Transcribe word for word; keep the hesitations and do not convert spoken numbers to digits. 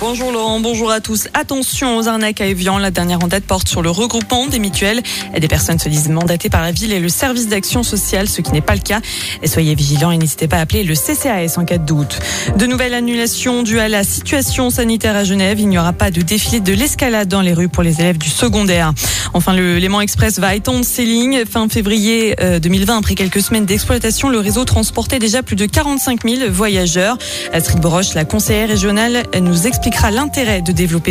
Bonjour Laurent, bonjour à tous. Attention aux arnaques à Évian. La dernière en date porte sur le regroupement des mutuelles. Des personnes se disent mandatées par la ville et le service d'action sociale, ce qui n'est pas le cas. Et soyez vigilants et n'hésitez pas à appeler le C C A S en cas de doute. De nouvelles annulations dues à la situation sanitaire à Genève. Il n'y aura pas de défilé de l'escalade dans les rues pour les élèves du secondaire. Enfin, le Léman Express va étendre ses lignes. Fin février deux mille vingt, après quelques semaines d'exploitation, le réseau transportait déjà plus de quarante-cinq mille voyageurs. Astrid Boroche, la conseillère régionale, nous expliquera l'intérêt de développer